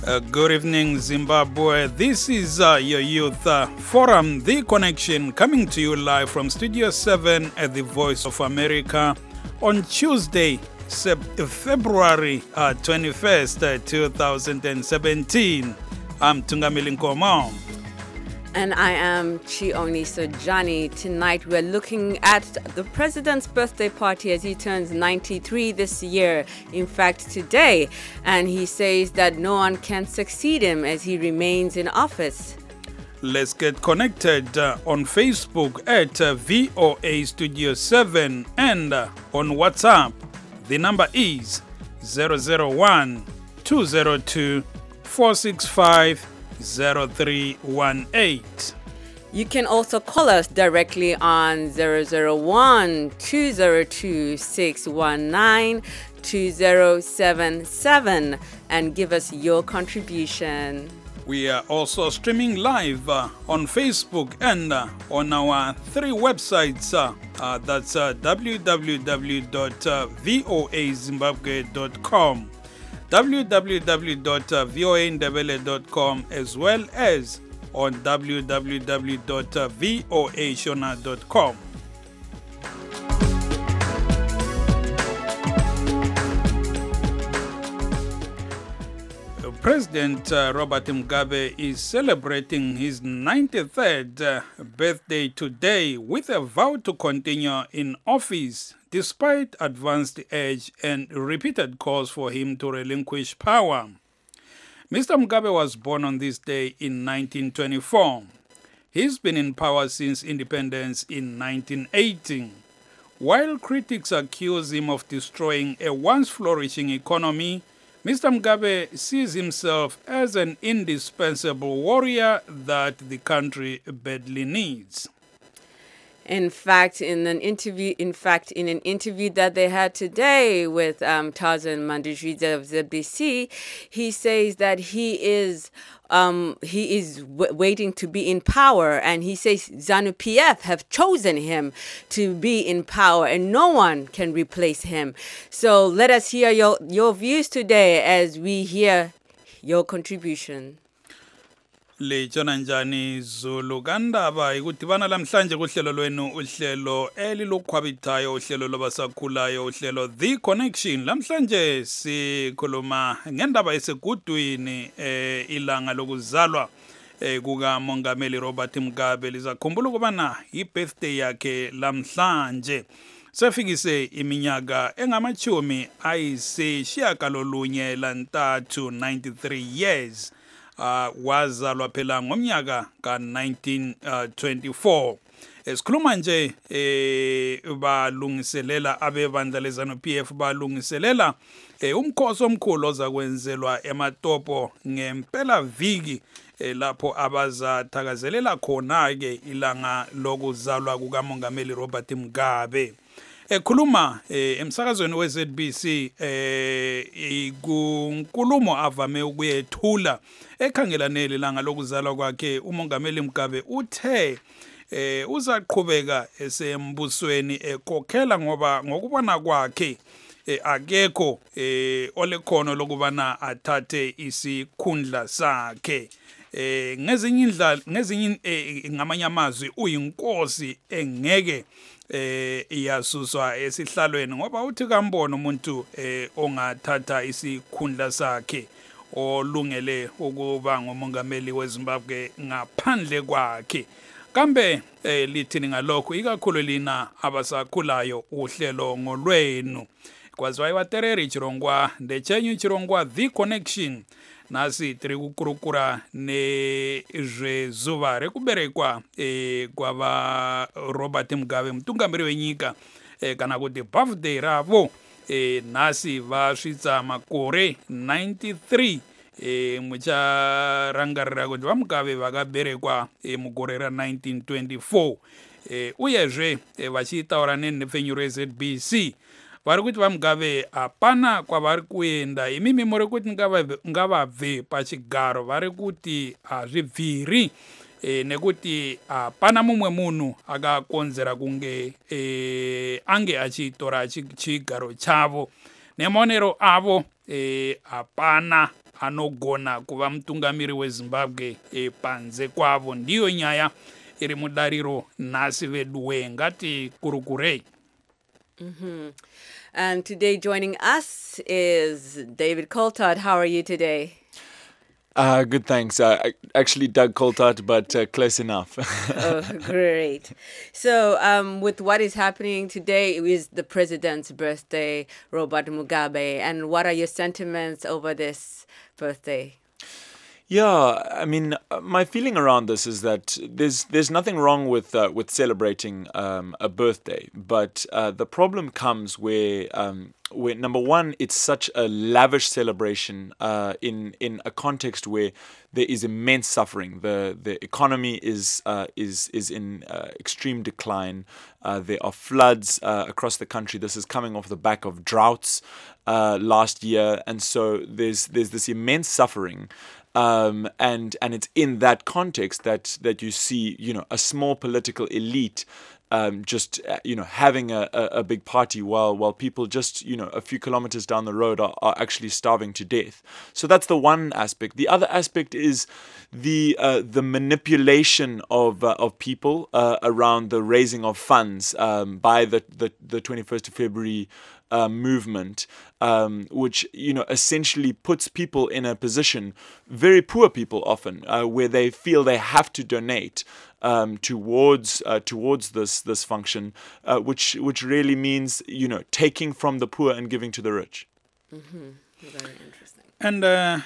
Good evening, Zimbabwe. This is your Youth Forum, The Connection, coming to you live from Studio 7 at the Voice of America on Tuesday, February 21st, 2017. I'm Tungamili Nkomo. And I am Chioni Sojani. Tonight we're looking at the president's birthday party as he turns 93 this year. In fact, today. And he says that no one can succeed him as he remains in office. Let's get connected on Facebook at VOA Studio 7 and on WhatsApp. The number is 001 202 465 0318. You can also call us directly on 001 202 619 2077 and give us your contribution. We are also streaming live on Facebook and on our three websites. That's www.voazimbabwe.com, www.voandebele.com, as well as on www.voashona.com. President Robert Mugabe is celebrating his 93rd birthday today with a vow to continue in office despite advanced age and repeated calls for him to relinquish power. Mr. Mugabe was born on this day in 1924. He's been in power since independence in 1980. While critics accuse him of destroying a once flourishing economy, Mr. Mugabe sees himself as an indispensable warrior that the country badly needs. In fact, in an interview that they had today with Tarzan Mandujidze of ZBC, he says that he is waiting to be in power, and he says ZANU-PF have chosen him to be in power, and no one can replace him. So let us hear your views today as we hear your contribution. Lejona njani Zulu kandaba ikudibana lamhlanje kuhlelo lwenu uhlelo elilukhwabithayo uhlelo lobasakhulayo uhlelo The Connection. Lamhlanje sikhuluma ngendaba esegudwini ilanga lokuzalwa kuka Mongameli Robert Mugabe. Lizakhumbula ukubana i-birthday yakhe lamhlanje. Sefikise iminyaka engamachumi ayisishiyagalolunye lantathu, 93 years. Wazalwa phela ngomnyaka ka-1924. Esikhuluma nje balungiselela abebandla leZANU-PF balungiselela umkhosi omkhulu ozakwenzelwa eMatopo ngempela viki lapho abazathakazelela khona ke ilanga lokuzalwa kukaMongameli Robert Mugabe. Ekhuluma emsakazweni weZBC kunkulumo avame ukuyethula ekhangelane lelanga lokuzalwa kwakhe. uMongameli Mugabe uthe uzaqhubeka esembusweni ekhokhela ngoba ngokubona kwakhe akekho olekhono lokubana athathe isikhundla sakhe. Ngezinye ngamanye amazwi uyinkosi engeke iyasuswa esihlalweni ngoba uthi kambona umuntu ongathatha isikhundla sakhe olungele ukuba ngumongameli weZimbabwe ngaphandle kwakhe. Kambe lithini ngalokho ikakhulu lina abasakhulayo uhlelo ngolwenu. Kwaziwa iwatereri chirongwa ndechenyu chirongwa The Connection. Nasi tiri kukurukura nezvezuva rekuberekwa kwava Robert Mugabe mutungamiri wenyika kana kuti birthday ravo. Nasi vasvitsa makore 93 mucharangarira kuti vaMugabe vakaberekwa mugore ra1924. Uyezve vachitaura nenhepfenyuro yeZBC vari kuti vaMugabe hapana kwavari kuenda. Imimi muri kuti ngavabve pachigaro vari kuti hazvibviri nekuti hapana mumwe munhu akakonzera kunge ange achitora chigaro chavo. Nemaonero avo hapana anogona kuva mutungamiri wezimbabwe panze kwavo. Ndiyo nyaya iri mudariro nhasi veduwe, ngati kurukurei. And today joining us is David Coulthard. How are you today? Good, thanks. Actually, Doug Coulthard, but close enough. Oh, great. So, with what is happening today is the president's birthday, Robert Mugabe. And what are your sentiments over this birthday? Yeah, I mean, my feeling around this is that there's nothing wrong with celebrating a birthday, but the problem comes where number one, it's such a lavish celebration in a context where there is immense suffering. The economy is in extreme decline. There are floods across the country. This is coming off the back of droughts last year, and so there's this immense suffering. And it's in that context that you see, a small political elite just having a big party while people just a few kilometers down the road are actually starving to death. So that's the one aspect. The other aspect is the manipulation of people around the raising of funds by the 21st of February movement, which essentially puts people in a position, very poor people often, where they feel they have to donate towards this function, which really means taking from the poor and giving to the rich. Mm-hmm. Very interesting. And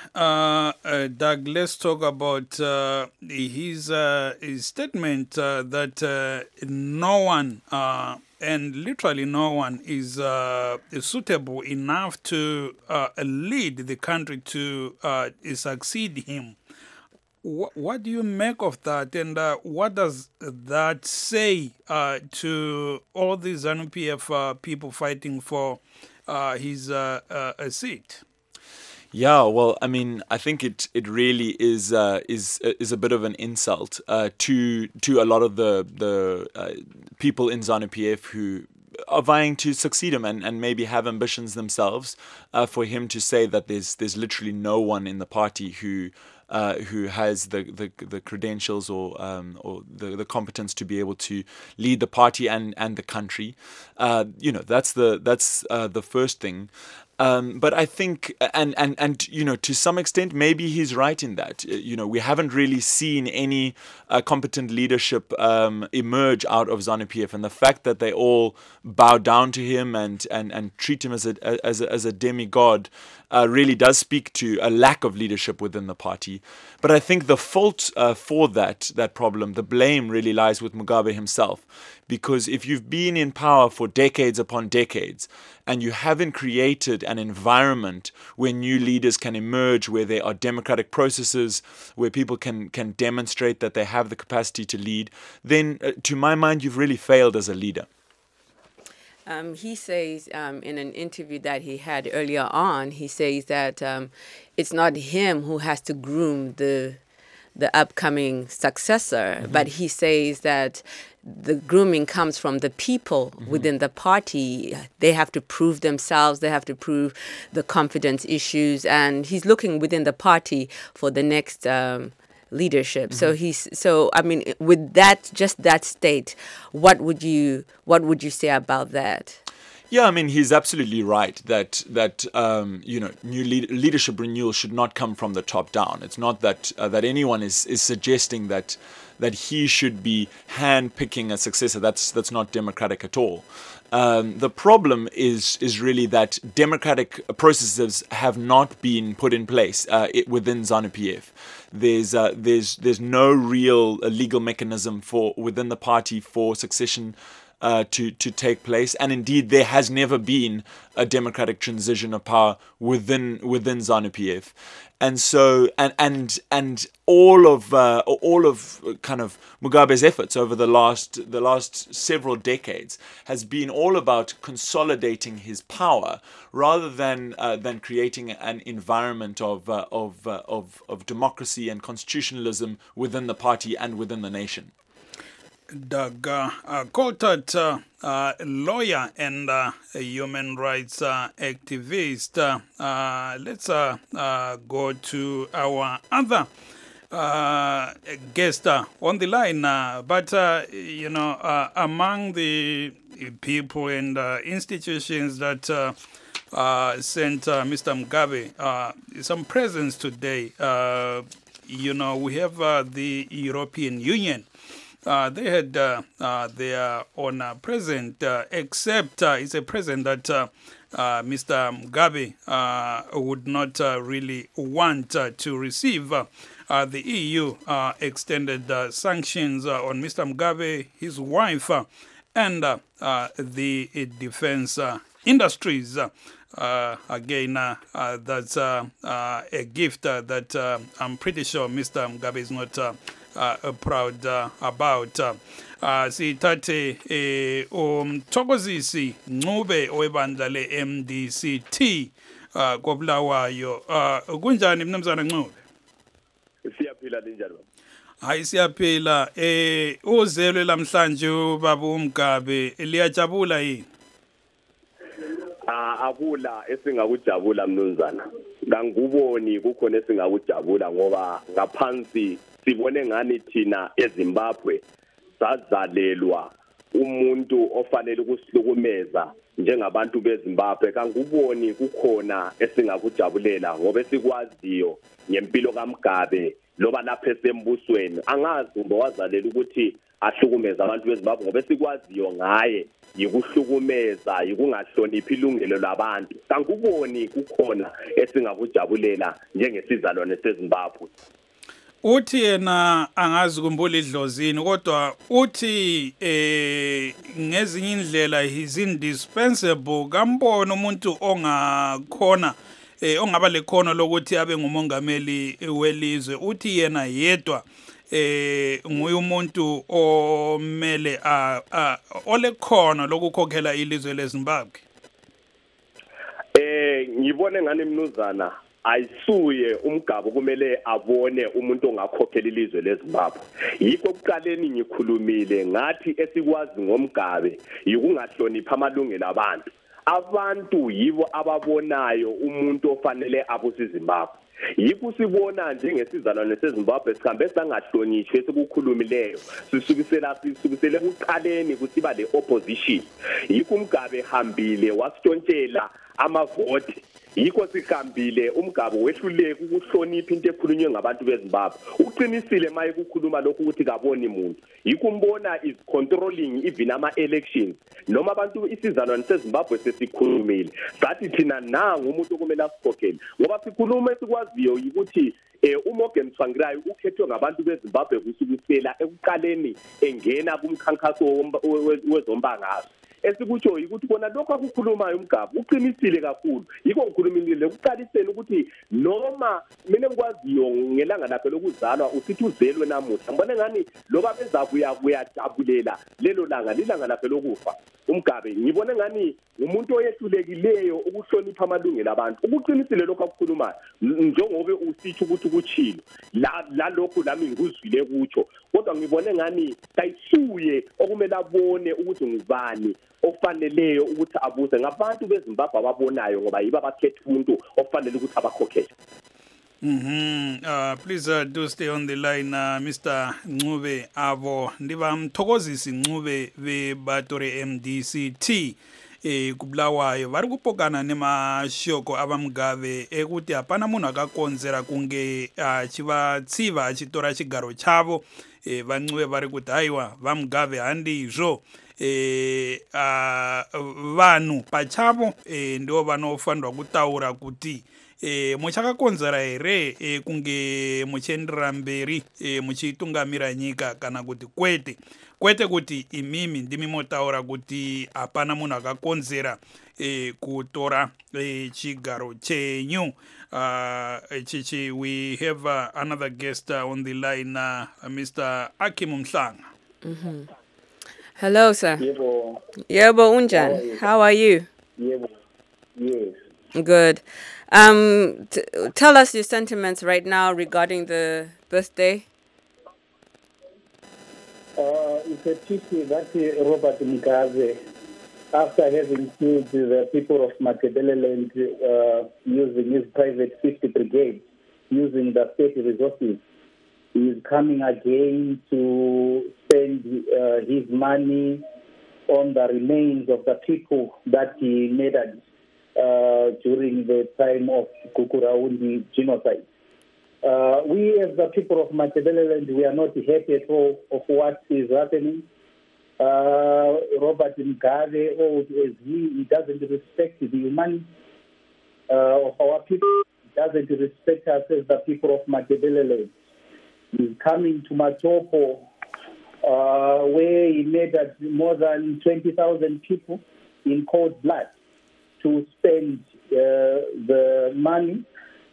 Doug, let's talk about his statement that no one, and literally no one, is suitable enough to lead the country to succeed him. What do you make of that, and what does that say to all these ZANU-PF people fighting for his seat? Yeah, well, I mean, I think it really is a bit of an insult to a lot of the people in ZANU-PF who are vying to succeed him and maybe have ambitions themselves. For him to say that there's literally no one in the party who has the credentials or the competence to be able to lead the party and the country. That's the first thing. But I think, and to some extent, maybe he's right in that. We haven't really seen any competent leadership emerge out of ZANU-PF, and the fact that they all bow down to him and treat him as a demigod really does speak to a lack of leadership within the party. But I think the fault for that problem, the blame really lies with Mugabe himself. Because if you've been in power for decades upon decades and you haven't created an environment where new leaders can emerge, where there are democratic processes, where people can demonstrate that they have the capacity to lead, then to my mind, you've really failed as a leader. He says in an interview that he had earlier on, he says that it's not him who has to groom the upcoming successor, but he says that the grooming comes from the people within the party. They have to prove themselves, they have to prove the confidence issues, and he's looking within the party for the next leadership. So I mean, with that state, what would you say about that? Yeah, I mean, he's absolutely right that new leadership renewal should not come from the top down. It's not that anyone is suggesting that he should be hand-picking a successor. That's not democratic at all. The problem is really that democratic processes have not been put in place within ZANU-PF. There's no real legal mechanism within the party for succession to take place, and indeed there has never been a democratic transition of power within ZANU-PF, and so and all of kind of Mugabe's efforts over the last several decades has been all about consolidating his power rather than creating an environment of democracy and constitutionalism within the party and within the nation. Doug Coulthard, lawyer and a human rights activist. Let's go to our other guest on the line. But among the people and institutions that sent Mr. Mugabe some presence today, we have the European Union. They had their own president, except it's a president that Mr. Mugabe would not really want to receive. The EU extended sanctions on Mr. Mugabe, his wife, and the defense industries. Again, that's a gift that I'm pretty sure Mr. Mugabe is not proud about. Sithathe umthokozisi Ncube owebandla le-MDCT koBulawayo. Kunjani mnumzana Ncube? Siyaphila linjani baba? Hayi siyaphila. Uzelwe lamhlanje ubaba uMgabe, liyajabula yini? Akula esingakujabula mnumzana. Nganguboni kukhona esingakujabula ngoba ngaphansi sibone ngani thina eZimbabwe sazalelwa umuntu ofanele ukusihlukumeza njengabantu beZimbabwe. Kanguboni kukhona esingakujabulela ngoba esikwaziyo ngempilo kaMgabe loba lapha esembusweni. Angazi umbe wazalela ukuthi ahlukumeza abantu beZimbabwe ngoba esikwaziyo ngaye yikuhlukumeza, yikungahloniphi ilungelo labantu. Kanguboni kukhona esingakujabulela njengesizalwane seZimbabwe. Uthi yena angazi kumbula idlozini kodwa uthi ngezinye indlela is indispensable. Kambona umuntu ongakhona ongaba lekhono lokuthi abe ngumongameli welizwe. Uthi yena yedwa nguye umuntu omele olekhono lokukhokhela ilizwe leZimbabwe. Ngibone ngani mnuzana ayisuye uMgabe kumele abone umuntu ongakhokhela ilizwe leZimbabwe. Yikho kuqaleni ngikhulumile ngathi esikwazi ngoMgabe yikungahlonipha amalungelo abantu. Abantu yibo ababonayo umuntu ofanele abuse iZimbabwe. Yikho sibona njengesizalwane seZimbabwe sikhambe sangahlonishwe esikukhulumileyo sisukisele kuqaleni kusiba le opposition. Yikho uMgabe hambile wasitshontshela amavoti. Yikho sihambile uMgabe wehluleka ukuhlonipha into ekhulunywe ngabantu beZimbabwe. Uqinisile maye kukhuluma lokhu ukuthi kaboni umuntu. Yikho umbona is controlling even ama-elections. Noma abantu isizalwane seZimbabwe sesikhulumile sathi thina nangu umuntu okumele asikhokhele ngoba sikhuluma esikwaziyo ukuthi uMorgan Tsvangirai ukhethwe ngabantu beZimbabwe kusukela ekuqaleni engena kumkhankaso wezombangazwe. Esikutsho ukuthi kona lokho akukhulumayo uMgabe uqinisile kakhulu. Yikho ngikhulumile ukuqaliseni ukuthi noma mina ngikwaziyo ngelanga lakhe lokuzalwa usithi uzelwe namuhla. Ngibone ngani loba bezabuya kuyajabulela lelo langa lilanga lakhe lokufa. uMgabe ngibone ngani umuntu oyehlulekileyo ukuhlonipha amalungelo abantu. Ukuqinisile lokho akukhulumayo njengoba usithi ukuthi ukuchilo la lokho lami ngikuzwile kutsho. Kodwa ngibone ngani kayisuye okumele abone ukuthi ngubani ofaneleyo ukuthi abuse ngabantu beZimbabwe ababonayo ngoba yiba bakhetha umuntu ofanele ukuthi abakhokhele. Please do stay on the line, Mr. Ncube abo ndiba mthokozisi Ncube beBatori MDCT kuBulawayo vari kupokana nemashoko avaMugabe ekuti hapana munhu akakonzera kunge achivatsiva achitora chigaro chavo. VaNcube vari kuti haiwa vaMugabe handizvo, vanhu pachavo ndo vanofanirwa kutaura kuti muchakakonzera here kunge muchienderera mberi muchitungamira nyika kana kuti kwete kuti imimi ndimi motaura kuti hapana munhu akakonzera kutora chigaro chenyu. Chichi, we have another guest on the line, Mr. Akim Mhlanga. Hello, sir. Yebo unjan. How are you? Yebo. Yes. Good. Tell us your sentiments right now regarding the birthday. It's a pity that Robert Mugabe, after having killed the people of Matabeleland using his private 50th Brigade, using the state resources, is coming again to spend his money on the remains of the people that he murdered during the time of Kukuraundi genocide. We as the people of Matabeleland, we are not happy at all of what is happening. Robert Mugabe, old as he doesn't respect the humanity of our people. He doesn't respect us as the people of Matabeleland. He's coming to Matopo, where he murdered more than 20,000 people in cold blood to spend the money,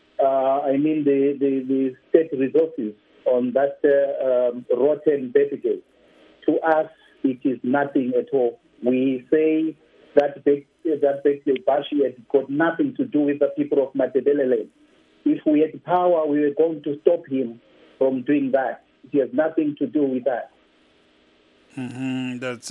the state resources on that rotten Baby. To us, it is nothing at all. We say that Bashi has got nothing to do with the people of Matabeleland. If we had power, we were going to stop him from doing that. It has nothing to do with that. Mm-hmm. That's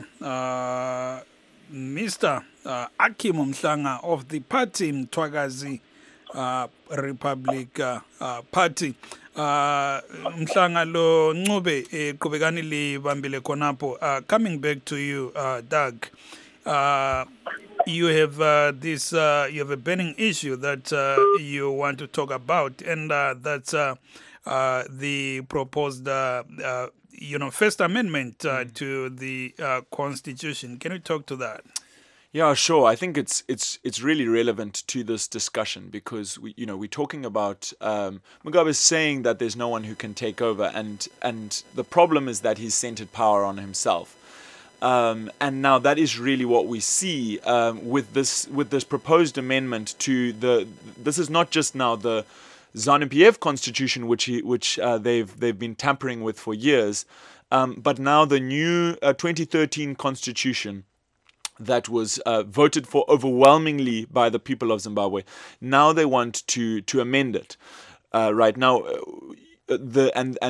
Mr. Akim Mhlanga of the party Mtwagazi Republic Party. Mhlanga lo Ncube qhubekani libambile khonapho. Coming back to you, Doug. You have this. You have a burning issue that you want to talk about, and that's the proposed, First Amendment to the Constitution. Can you talk to that? Yeah, sure. I think it's really relevant to this discussion because we're talking about Mugabe saying that there's no one who can take over, and the problem is that he's centered power on himself. And now that is really what we see with this proposed amendment to this is not just now the ZANU-PF constitution which they've been tampering with for years, but now the new 2013 constitution that was voted for overwhelmingly by the people of Zimbabwe. Now they want to amend it. Right now, the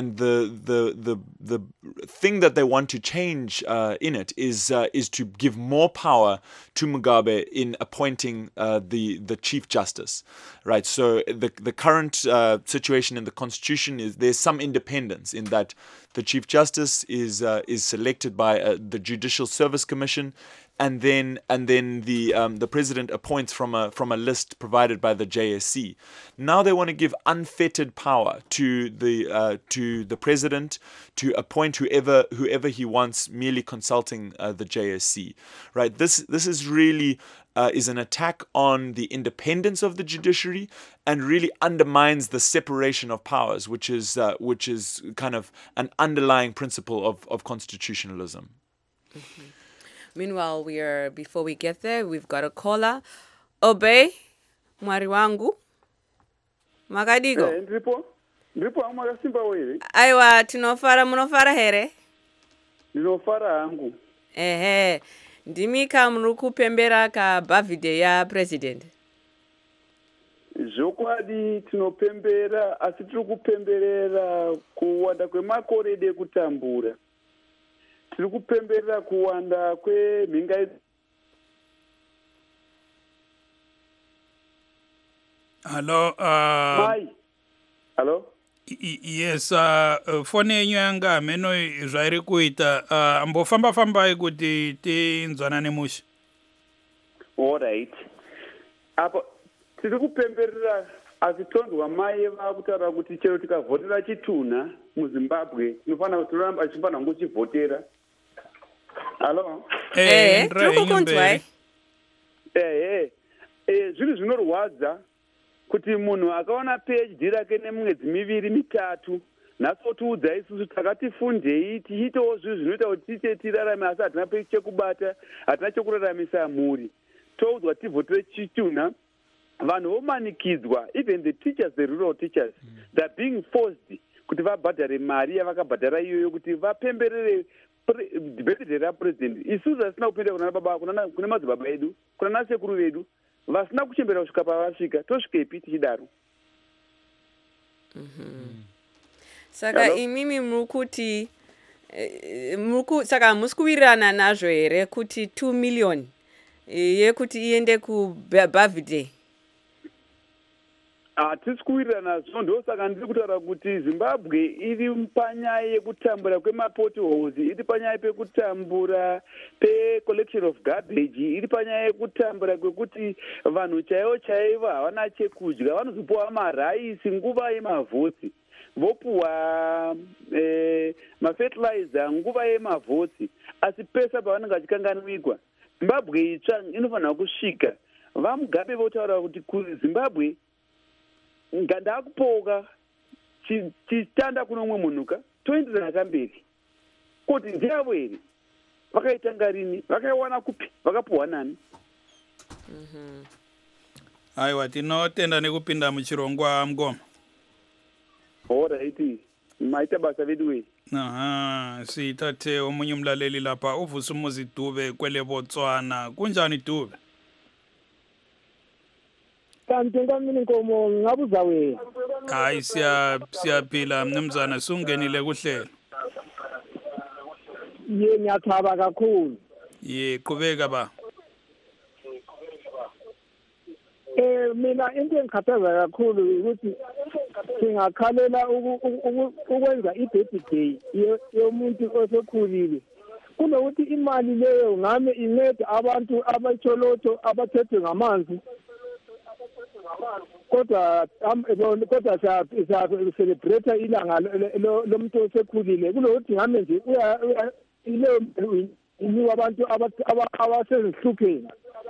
thing that they want to change in it is to give more power to Mugabe in appointing the Chief Justice, right? So the current situation in the Constitution is there's some independence in that the Chief Justice is selected by the Judicial Service Commission, and then the president appoints from a list provided by the JSC. Now they want to give unfettered power to the president to appoint whoever he wants, merely consulting the JSC. Right? This is really is an attack on the independence of the judiciary and really undermines the separation of powers, which is kind of an underlying principle of constitutionalism. Mm-hmm. Meanwhile, before we get there, we've got a caller. Obey, mwari wangu. Makadigo. Ndipo amakasimba wewe. Aiwa, munofara here? Ndinofara hangu. Ehe. Ndimika murikupembera ka birthday ya president. Zvokwadi tinopembera, asi tiri kupemberera kuwanda kwemakore ekutambura. Tiri kupemberera kuwanda kwemhinga. Hello. Mai. Hello. Yes, fone yenyu yanga meno zvairi kuita ambofamba kuti tinzwanane mushi. All right. Apa tiri kupemberera azitondwa mai vakutaura kuti chero tikavhotera chitunha muZimbabwe tinofanira kuchivhotera. Hello. Tiri zvinhu zvinorwadza kuti munhu akaona PhD rake nemwedzi miviri mitatu nasotiudza isusu takati fundei tiitewo zvinhu zvinoita kuti tirarame, asi hatina chekubata, hatina chekuraramisa mhuri. Toudzwa tivhotere chitunha, vanhu vomanikidzwa, even the teachers, the rural teachers, they're being forced kuti vabhadhare mari yavakabhadhara iyoyo kuti vapemberere birthday rapresident. Isusu hasina kupenda kuna madzibaba edu, kuna nasekuru vedu, vasina kuchembera kusvika pavasvika, tosvikepi tichidaro? Saka imimi murukuti Saka musikuwirirana nazvo here kuti 2 million yekuti iende kubhavhidhe? Hatisi kuwirirana nazvo, ndosaka ndiri kutaura kuti Zimbabwe iri panyaya yekutambura kwemapotholes, iri panyaya pekutambura pe-collection of garbage, iri panyaya yekutambura kwekuti vanhu chaivo havana chekudya, vanozopuwa maraisi nguva yemavhotsi, vopuwa mafertilizer nguva yemavhotsi, asi pesa pavanenge vachikanganwikwa. Zimbabwe itsva inofanira kusvika vaMugabe votaura kuti kuZimbabwe ndakupoka chitanda kuno umwe munhuka toenderana kamberi, kuti ndiyavo here vakaitanga rini, vakaiwana kupi, vakapuhwa nani? Aiwa, tinotenda nekupinda muchirongwa Mngoma. Alright, maita basa vedu we. Sithathe omunye umlaleli lapha, uVusumuzi Dube kwele Botswana. Kunjani Dube? Kanti ngamini Nkomo ngabuza wena. Hayi siyaphila mnumzana, sungenile kuhlelo. Ngiyathaba kakhulu. Qhubeka ba. Mina into engikhathaza kakhulu ukuthi singakhalela ukwenza i-birthday yomuntu osekhulile. Kunokuthi imali leyo ngame incede abantu abatholotho abathethwe ngamanzi. Kodwa siya-celebrate ilanga lomuntu osekhulile. Kunokuthi ngame nje inikwa abantu abasezihlupheni.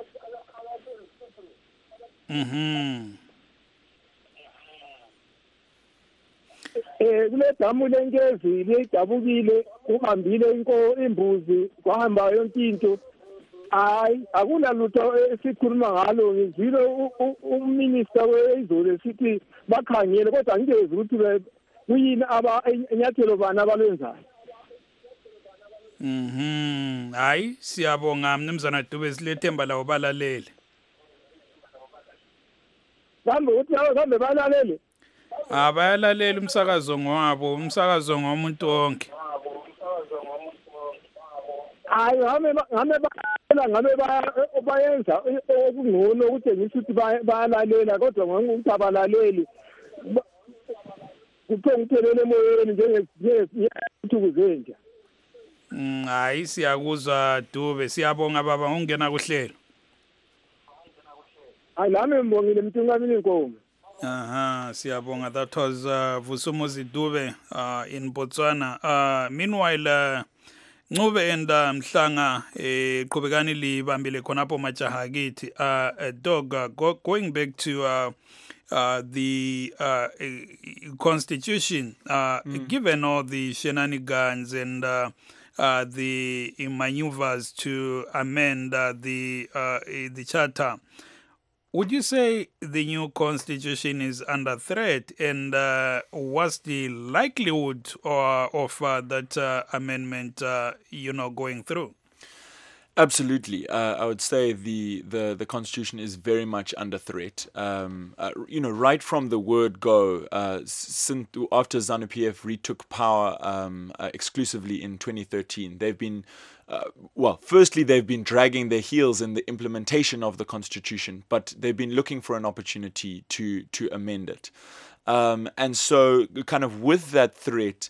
Kule damu lenkezi liyidabukile, uhambile imbuzi, kwahamba yonke into. Hayi, akunalutho esikhuluma ngalo. Ngizwile uminister wezolo esithi bakhangele, kodwa angikezi ukuthi kuyini inyathelo bani abalwenzayo. Hayi, siyabonga mnumzana Dube, silethemba lawo balalele. Kambe balalele? Bayalalela umsakazo ngwabo, umsakazo ngomuntu wonke. Hayi, ngabe bayenza okungcono ukutshengisa ukuthi bayalalela, kodwa ngokuthi abalaleli kuphongithelele emoyeni njengethuku zenja. Hayi, siyakuzwa Dube, siyabonga baba ungena kuhlelo. Hayi, lami ngibongile Mthungamini Nkomo. Siyabonga. That was Vusumuzi Dube in Botswana. Meanwhile, Ncube and Mhlanga qhubekani libambile khonapho majaha kithi. Dog, going back to the constitution, given all the shenanigans and the maneuvers to amend the charter, would you say the new constitution is under threat, and what's the likelihood of that amendment, going through? Absolutely. I would say the constitution is very much under threat. Right from the word go, since after ZANU-PF retook power exclusively in 2013, they've been firstly, they've been dragging their heels in the implementation of the constitution, but they've been looking for an opportunity to amend it. And so, kind of with that threat,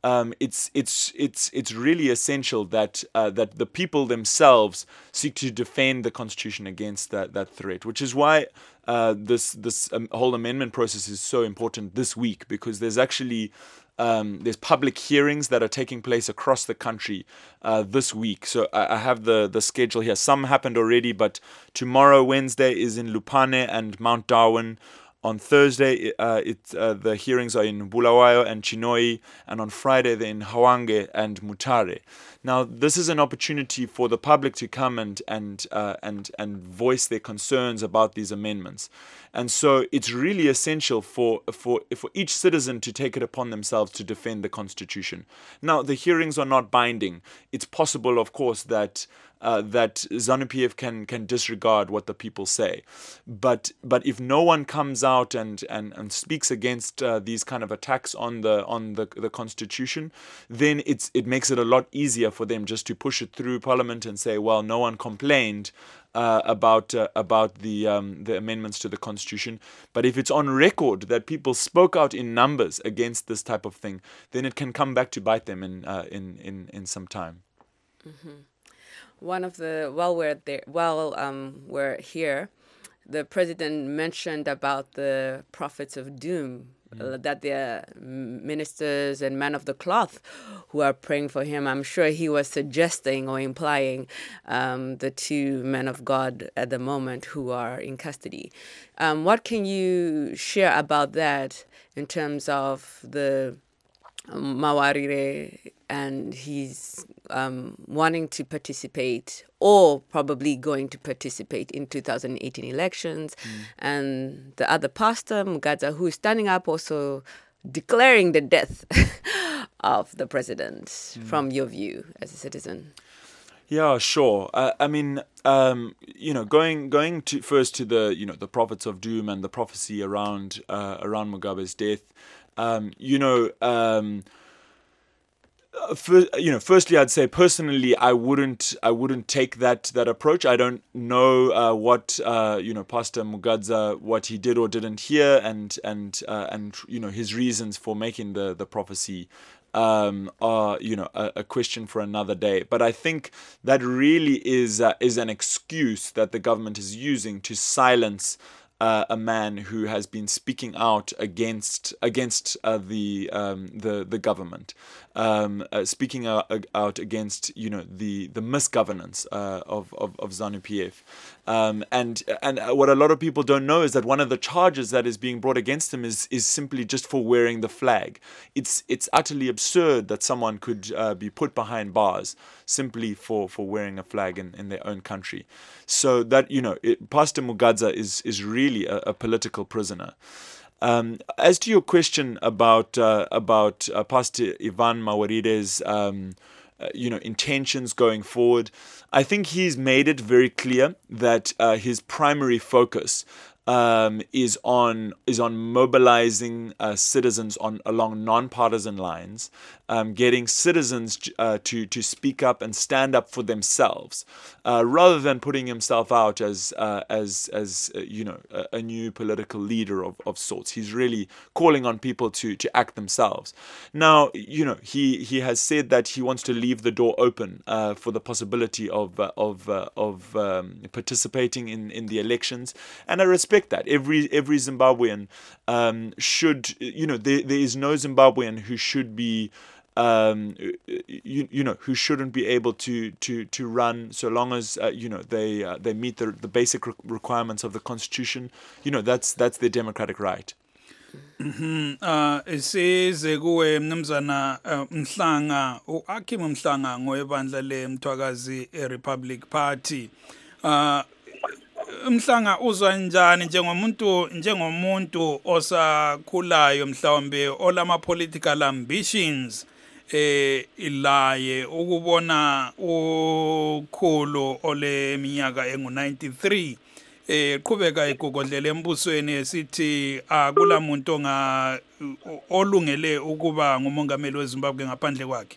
it's really essential that that the people themselves seek to defend the constitution against that threat, which is why this whole amendment process is so important this week, because there's actually there's public hearings that are taking place across the country this week. So I have the schedule here. Some happened already, but tomorrow, Wednesday, is in Lupane and Mount Darwin. On Thursday, the hearings are in Bulawayo and Chinoi, and on Friday they're in Hwange and Mutare. Now, this is an opportunity for the public to come and voice their concerns about these amendments, and so it's really essential for each citizen to take it upon themselves to defend the Constitution. Now, the hearings are not binding. It's possible, of course, that that ZANU-PF can disregard what the people say. But if no one comes out and speaks against these kind of attacks on the constitution, then it makes it a lot easier for them just to push it through Parliament and say, well, no one complained about the amendments to the constitution. But if it's on record that people spoke out in numbers against this type of thing, then it can come back to bite them in some time. Mm-hmm. One of the we're here, the president mentioned about the prophets of doom, that they're ministers and men of the cloth who are praying for him. I'm sure he was suggesting or implying the two men of God at the moment who are in custody. What can you share about that in terms of the Mawarire and he's wanting to participate or probably going to participate in 2018 elections, and the other pastor, Mugadza, who is standing up also declaring the death of the president, from your view as a citizen? Yeah, sure. I mean, going to first to the prophets of doom and the prophecy around Mugabe's death. Firstly, I'd say personally, I wouldn't take that approach. I don't know what Pastor Mugadza, what he did or didn't hear, and his reasons for making the prophecy are a question for another day. But I think that really is an excuse that the government is using to silence a man who has been speaking out against the government, speaking out against the misgovernance of ZANU-PF, and what a lot of people don't know is that one of the charges that is being brought against him is simply just for wearing the flag. It's utterly absurd that someone could be put behind bars simply for wearing a flag in their own country. So that Pastor Mugadza is really a political prisoner. As to your question about Pastor Ivan Mawarire's intentions going forward, I think he's made it very clear that his primary focus is on mobilizing citizens along non-partisan lines, getting citizens to speak up and stand up for themselves, rather than putting himself out as a new political leader of sorts. He's really calling on people to act themselves. Now, he has said that he wants to leave the door open for the possibility of participating in the elections, and I respect that. Every Zimbabwean should, there is no Zimbabwean who should be who shouldn't be able to run so long as they meet the basic requirements of the constitution. That's their democratic right. Isize kuwe mnumzana Mhlanga uAkim Mhlanga ngoyebandla leMthwakazi Republic Party. Mhlanga uzwa njani njengomuntu osakhulayo mhlawumbe olama political ambitions ilaye ukubona ukhulu ole minyaka engu93 qhubeka igogodlela embusweni esithi akula muntu olungele ukuba ngumongameli weZimbabwe ngaphandle kwakhe?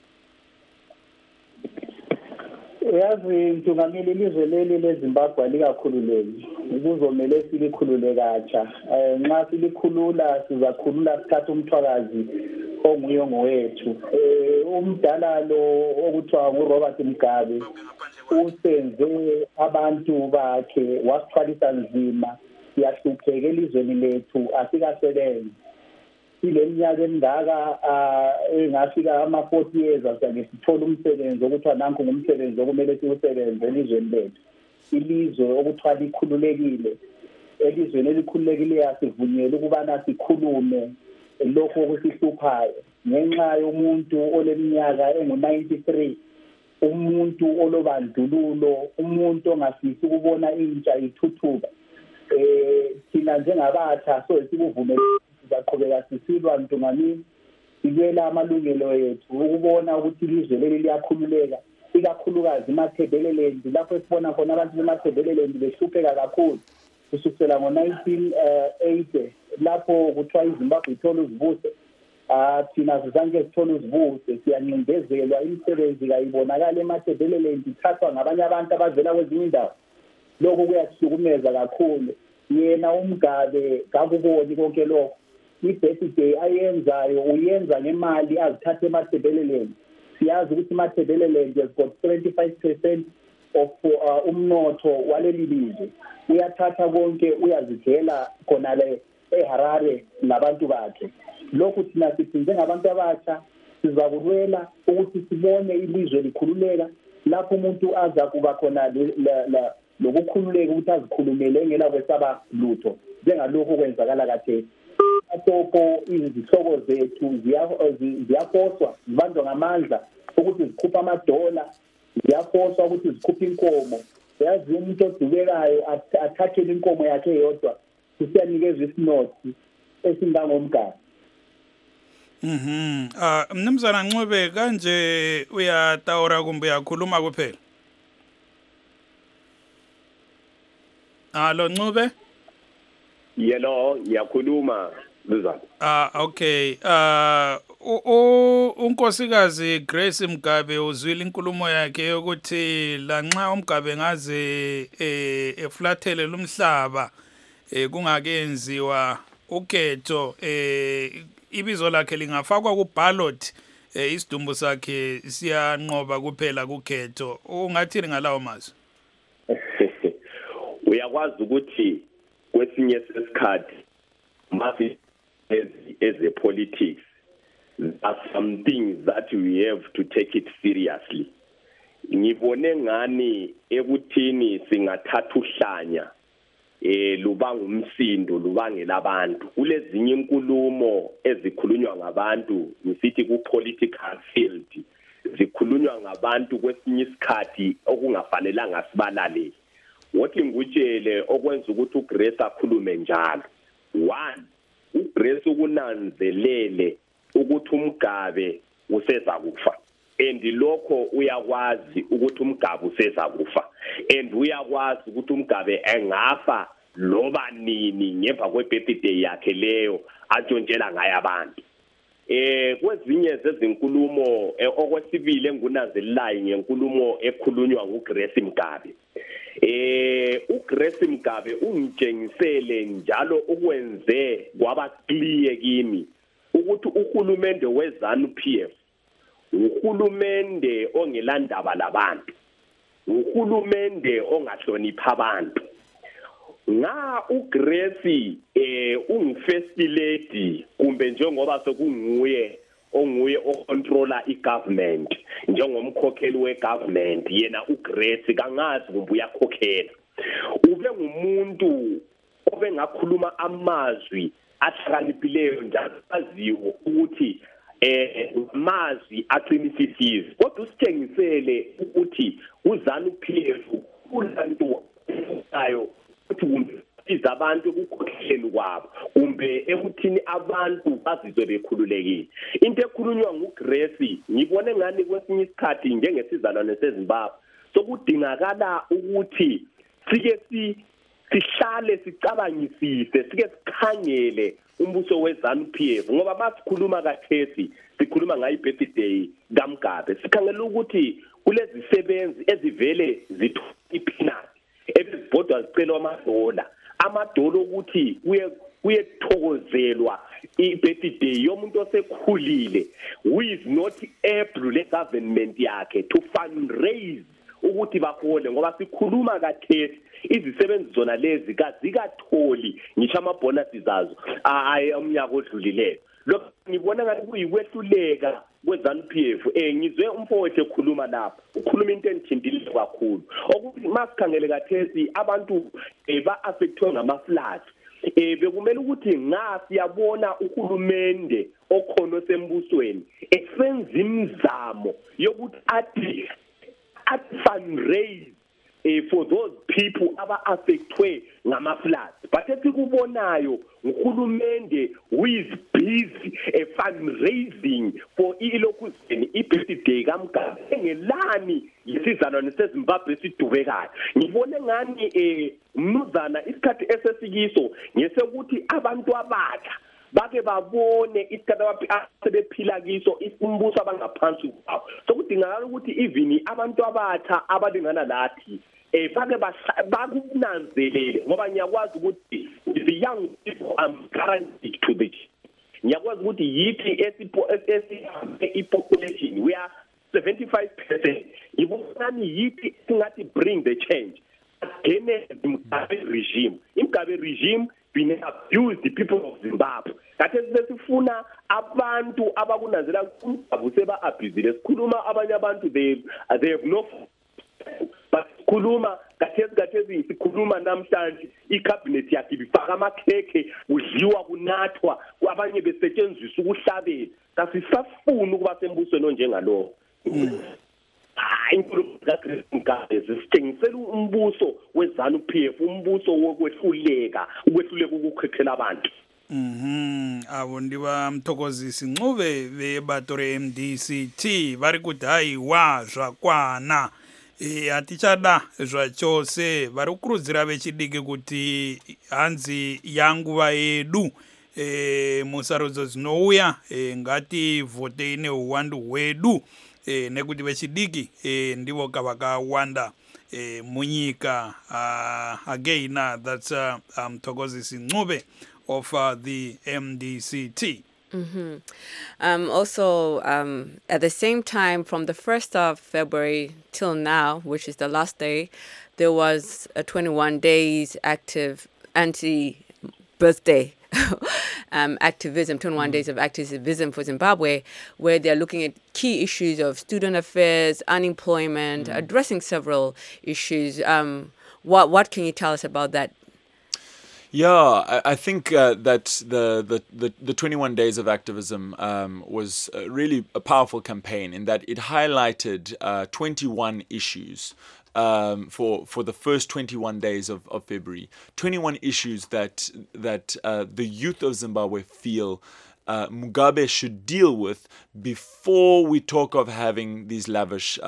Yazi ntungameli ilizwe leli leZimbabwe alikakhululeki, kuzomele silikhulule katsha. Nxa silikhulula sizakhulula sikhatha umthwakazi onguye ngowethu. Umdala lo okuthiwa nguRobert Mugabe usenze abantu bakhe wasithwalisa nzima, siyahlupheka elizweni lethu, asikasebenzi. Sileminyaka emingaka engafika ama-40 years asake sithola umsebenzi okuthiwa nanku ngumsebenzi okumele siwusebenze elizweni lethu. Ilizwe okuthiwa likhululekile, elizweni elikhululekileyo asivunyelwe ukubana sikhulume lokho okusihluphayo ngenxa yomuntu oleminyaka engu-93, umuntu olobandlululo, umuntu ongafisi ukubona intsha ithuthuka. Thina njengabatha sikuvumela sizaqhubeka sisilwa ntungamini, silwela amalungelo ethu ukubona ukuthi ilizwe leli liyakhululeka. ikakhulukazi eMatabeleland lapho esibona khona abantu beMatabeleland behlupheka kakhulu kusukela ngo-1980 lapho kuthiwa iZimbabwe ithola uzibuso thina sizange sithole uzibuso siyancindezelwa imisebenzi kayibonakala eMatabeleland ithathwa ngabanye abantu abavela kwezinye indawo lokho kuyasihlukumeza kakhulu yena uMgabe kakuboni konke lokho i-birthday ayenzayo uyenza ngemali azithathe eMatabeleland siyazi ukuthi iMatabeleland has got 25% of umnotho waleli lizwe uyathatha konke uyazidlela khona le eHarare labantu bakhe lokhu thina sithi njengabantu abatsha sizakulwela ukuthi sibone ilizwe likhululeka lapho umuntu aza kuba khona lokukhululeka ukuthi azikhulumele engela kwesaba lutho njengalokho kwenzakala kade atopo izihloko zethu ziyafoswa zibandwa ngamandla ukuthi zikhupha amadola ziyafoswa ukuthi zikhuphe inkomo yazi umuntu odubekayo athathele inkomo yakhe yodwa sisiyanikeza isinothi esingangomgaba Mnumzana Ncube kanje uyatawura kumbe uyakhuluma kuphela Alo Ncube Yelo ngiyakhuluma Luzana Okay unkosikazi Grace Mgabe uzwile inkulumo yakhe yokuthi lanxa uMgabe ngaze eflathele lumhlaba kungakenziwa ukhetho ibizo lakhe lingafakwa ku ballot isidumbu sakhe siyanqoba kuphela kukhetho ungathini ngalawo mazwi uyakwazi ukuthi kwesinye sesikhathi mase as a politics there are some things that we have to take it seriously ngibone ngani ekuthini singathatha uhlanya lubanga umsindo lubangela abantu kulezinye inkulumo ezikhulunywa ngabantu ngisithi ku political field zikhulunywa ngabantu kwesinye isikhathi okungafanelanga sibalalele wothi ngutshele okwenza ukuthi uGrace akhulume njalo one uGrace ukunanzelele ukuthi uMgabe useza kufa and lokho uyakwazi ukuthi uMgabe useza kufa and uyakwazi ukuthi uMgabe engafa loba nini ngemva kwe-birthday yakhe leyo atshontshela ngayo abantu kwezinye zezinkulumo okwesibili engunanzelelayo ngenkulumo ekhulunywa nguGrace Mgabe uGrace Mgabe ungitshengisele njalo ukwenze kwaba clear kimi ukuthi uhulumende weZANU-PF uhulumende ongelandaba labantu uhulumende ongahlonipha abantu nga uGrace ungifirst lady kumbe njengoba sokunguye onguye ocontroller igovernment njengomkhokheli wegovernment yena uGrace kangazi kumbe uyakhokhela ube ngumuntu obengakhuluma amazwi ahlakaniphileyo njalo aziwo ukuthi mazwi aqinisisiwe kodwa usithengisele ukuthi uZANU-PF kulanto ayo ukuthi kumbe izabantu ukukhokheleni kwabo kumbe ekuthini abantu bazizwe bekhululekile into ekhulunywa nguGrace ngibone ngani kwesinye isikhathi njengesizalwane seZimbabwe sokudingakala ukuthi sike sihlale sicabangisise sike sikhangele umbuso weZANU-PF ngoba basikhuluma kathesi sikhuluma ngayi birthday kaMgabe sikhangela ukuthi kulezi sebenzi ezivele zithola ipeanut ebizibhodwa zicelwa amadola ukuthi kuyethokozelwa i-birthday yomuntu osekhulile who is not able le government yakhe to fundraise ukuthi bahole ngoba sikhuluma kathesi izisebenzi zona lezi kazikatholi ngisho amabonus zazo umnyaka odlulileyo lokho ngibona ngathi kuyikwehluleka kweZANU-PF ngizwe umfowethu ekhuluma lapha ukhuluma into enithintile kakhulu ukuthi masikhangele kathesi abantu ba-affectwe ngama-flood bekumele ukuthi siyabona uhulumende okhona osembusweni esenza imizamo yokuthi athi fundraise for those people aba-affectwe ngama-floods. But esikubonayo nguhulumende who is busy fundraising for ilokuzeni i-birthday kaMgabe engelani yisizalwane seZimbabwe esidubekayo. Ngibone ngani mnuzana isikhathi esesikiso ngesekuthi abantu abatsha bake babone isikhathi asebephila kiso umbuso abangaphansi kwawo. Sokudingakala ukuthi even abantu abatsha abalingana lathi bake bakunanzelele ngoba ngiyakwazi ukuthi the young people are currently to the ngiyakwazi ukuthi yithi i-population we are 75%. Ngibonani yithi singathi bring the change against the Mugabe regime. Mugabe regime been abused the people of Zimbabwe. Kade sesifuna abantu abakunanzela kumbabu seba abusile. Sikhuluma abanye abantu they have no, but sikhuluma kathezi sikhuluma namhlanje icabinet yakhe bifaka amakhekhe udliwa kunathwa abanye besetshenziswa ukuhlabela. Kasisafuna ukuba sembusweni onjengalo. Inkulumo kaGrace zisithengisela umbuso wezanu PF, umbuso wokwehluleka ukukhekhela abantu. Avondiva Mthokozisi Ncube vebatore MDCT vari kuti haiwa zvakwana hatichada zvachose. Vari kukurudzira vechidiki kuti hanzi yanguva yedu musarudzo dzinouya ngativhotei neuwandu hwedu nekuti vechidiki ndivo vakawanda munyika. Again, that's Mthokozisi Ncube of the MDCT. Also, at the same time, from the 1st of February till now, which is the last day, there was a 21 days active anti-birthday activism, 21 days of activism for Zimbabwe, where they're looking at key issues of student affairs, unemployment, addressing several issues. What can you tell us about that? Yeah, I think that the 21 days of activism was really a powerful campaign in that it highlighted 21 issues for the first 21 days of February. 21 issues that the youth of Zimbabwe feel Mugabe should deal with before we talk of having these lavish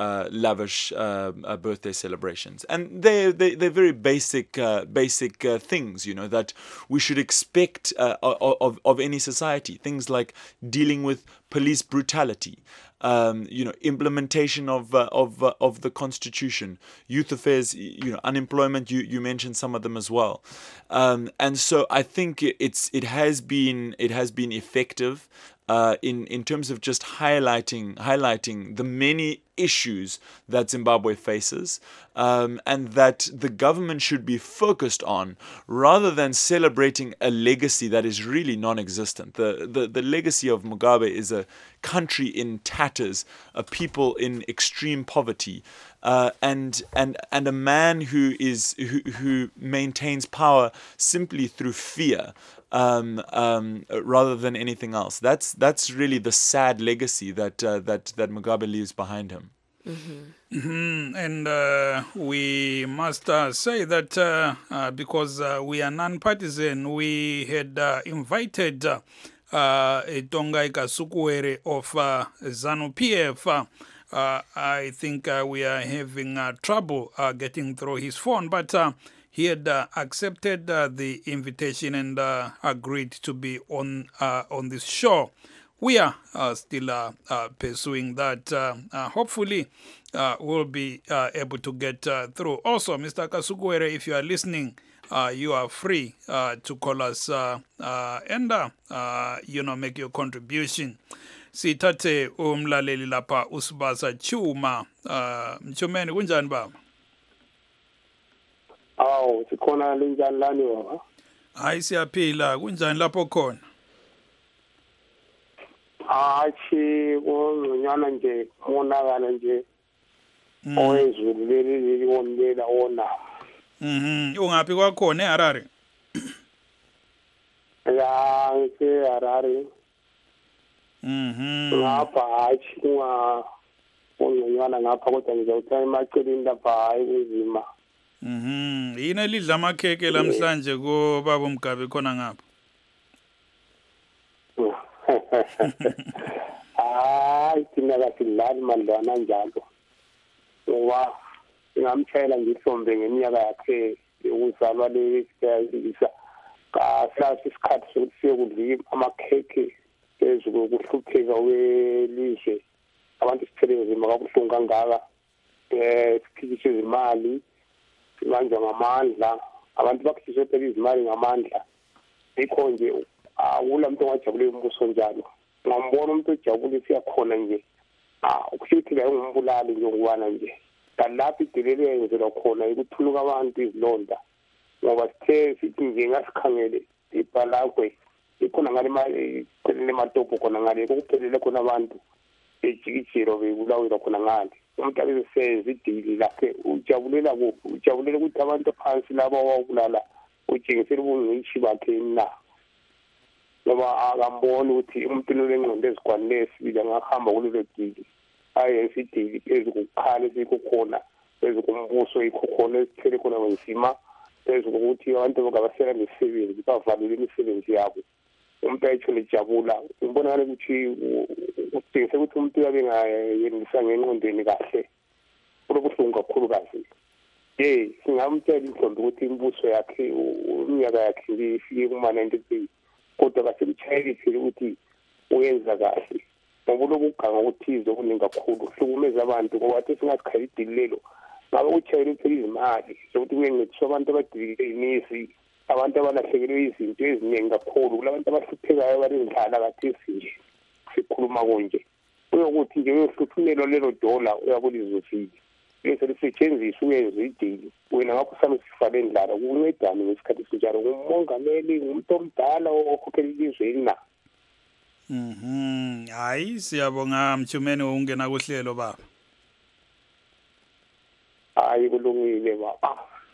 birthday celebrations. And they're very basic things, that we should expect of any society. Things like dealing with police brutality, implementation of the Constitution, youth affairs, unemployment. You mentioned some of them as well, and so I think it has been effective in terms of just highlighting the many issues that Zimbabwe faces, and that the government should be focused on rather than celebrating a legacy that is really non-existent. The legacy of Mugabe is a country in tatters, a people in extreme poverty, and a man who maintains power simply through fear. Rather than anything else. That's really the sad legacy that Mugabe leaves behind him. And we must say that because we are non-partisan, we had invited Tongai Kasukuwere of ZANU-PF. I think we are having trouble getting through his phone, but he had accepted the invitation and agreed to be on this show. We are still pursuing that. Hopefully, we'll be able to get through. Also, Mr. Kasukuwere, if you are listening, you are free to call us and make your contribution. Sithathe umlaleli lapha uSibasa Chuma. Mchumeni kunjani baba? Awu sikhona linjani lani baba? Hayi siyaphila, kunjani lapho khona? Ngonyana nje monakala nje owezulu leli womlela wona. Ungaphi kwakhona eHarare? Ya eHarare. Ngapha ngonyana ngapha kodwa ngizawuthatha emaceleni lapha hayi kunzima. Yini lidla amakheke lamhlanje ko baba Mgabe khona ngapha? Hayi thina kasidlali mandlwana njalo. Ngoba ngamtshela ngihlombe ngeminyaka yakhe yokuzalwa lesiyisa. Kahlasi isikhathi sokusiya kudlima amakheke phezulu kokuhlupheka welizwe. Abantu sithele nzima kabuhlungu kangaka. Sikhishise izimali manje ngamandla abantu bakhishise phela izimali ngamandla yikho nje awula umuntu ongajabule umbuso njalo ngambona umuntu ojabule siyakhona nje ukusithi la ungumbulali nje ngubana nje lapho idelele yenzelwa khona ukuthuluka abantu izilonda ngoba sithe sithi nje ngasikhangele ibhalagwe ikhona ngale mali matopo khona ngale kuphelele khona abantu ejikijiro bebulawela khona ngale umuntu abesenza idili lakhe ujabulela kuphi ujabulela ukuthi abantu phansi laba wawulala ujengisela ubungishi bakhe na ngoba akambona ukuthi umuntu lolengqondo ezigwanile esibili angahamba kulelo dili ayenza idili ezikukhala ezikukhona ezikumbuso ikhokhona ezithele khona wenzima ezokuthi abantu bangabasela nemisebenzi bavalule imisebenzi yabo umuntu ayitsho lijabula ngibona ukuthi udingise ukuthi umuntu yabe ngayenisa ngengqondweni kahle kulobuhlungu kakhulu kazi singamtshela inhlombe ukuthi imbuso yakhe iminyaka yakhe ngifike kuma-93 kodwa kasemtshayelise ukuthi uyenza kahle ngoba ulokuganga okuthize okuningi kakhulu hlukumeza abantu ngoba athi singasikhala idililelo ngabe utshayela uphela izimali zokuthi kuyencediswa abantu abadilile imizi abantu abalahlekelwe izinto eziningi kakhulu kulabantu abahluphekayo balendlala kathesi nje sikhuluma konje uyokuthi nje uyohluthunelwa lelo dola uyabulizofiki bese lisetshenziswa uyenza idili wena ngakho sami sifale endlala kuncedani ngesikhathi sinjalo ngumongameli ngumuntu omdala okhokhela ilizwe na hayi siyabonga Mchumeni ungena kuhlelo baba hayi kulungile baba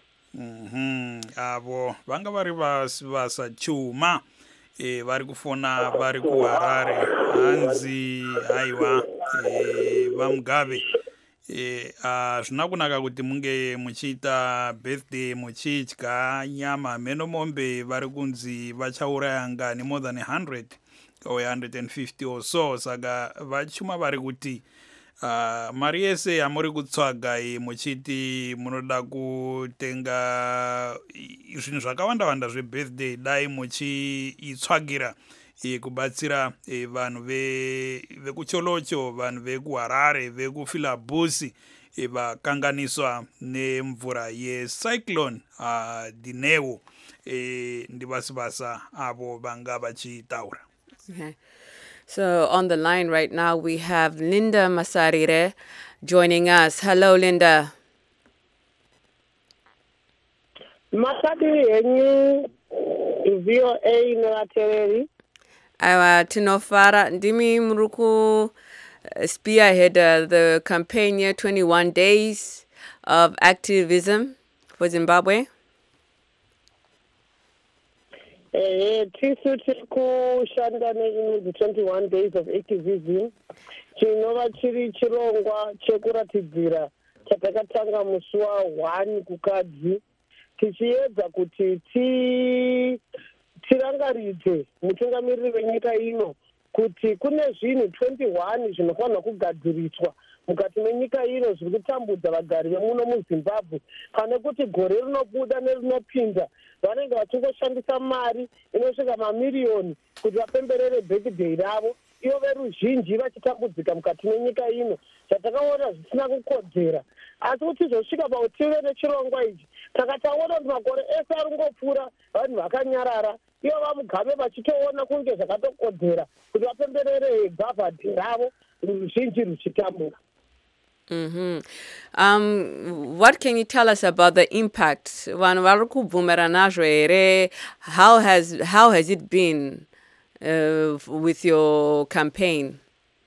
abo vanga vari vasa Chuma vari kufona vari kuHarare hanzi haiwa vaMugabe zvina kunaka kuti munge muchiita birthday muchidya nyama meno mombe vari kunzi vachauraya ngani more than 100 or 150 or so saka vachuma vari kuti mari yese yamuri kutsvaga muchiti munoda kutenga zvinhu zvakawanda zvebirthday dai muchiitsvagira kubatsira vanhu vekucholocho vanhu vekuHarare vekufilabhusi vakanganiswa nemvura yecyclone Dineo ndivasivasa avo vanga vachitaura. So on the line right now we have Linda Masarire joining us. Hello, Linda. Masadi henyu VOA nevateereri. Tinofara ndimi muruku spearhead the campaign year 21 days of activism for Zimbabwe. Tisu tiri kushanda neimwe 21 days of activism chinova chiri chirongwa chekuratidzira chatakatanga musi wa1 kukadzi tichiedza kuti tirangaridze mutungamiriri wenyika ino kuti kune zvinhu 21 zvinofanirwa kugadziriswa mukati menyika ino zviri kutambudza vagari vemuno muZimbabwe pane kuti gore rinobuda nerinopinda vanenge vachingoshandisa mari inosvika mamiriyoni kuti vapemberere birthday ravo ivo veruzhinji vachitambudzika mukati menyika ino zvatakaona zvisina kukodzera asi kuti zvosvika pautive nechirongwa ichi takataona kuti makore ese ari kungopfuura vanhu vakanyarara ivo vaMugabe vachitoona kunge zvakatokodzera kuti vapemberere bhavhadhi ravo ruzhinji ruchitambura. What can you tell us about the impact? Vanhu vari kubvumera nazvo here? How has it been with your campaign?